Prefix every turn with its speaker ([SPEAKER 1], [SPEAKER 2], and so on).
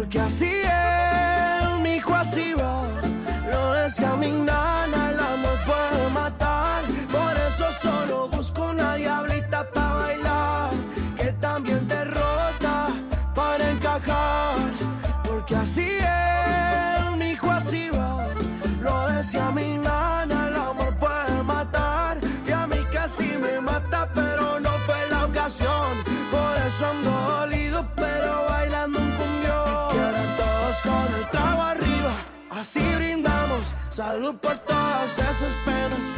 [SPEAKER 1] porque así es, mijo, así va. Lo decía mi nana, el amor puede matar. Por eso solo busco una diablita pa' bailar, que también derrota para encajar. Porque así es, mijo, así va. Lo decía mi nana, el amor puede matar. Y a mí casi me mata, pero no fue la ocasión. Por eso ando dolido, pero bailando un cumbión. Y ahora todos con el trago arriba, así brindamos. Salud por todas esas penas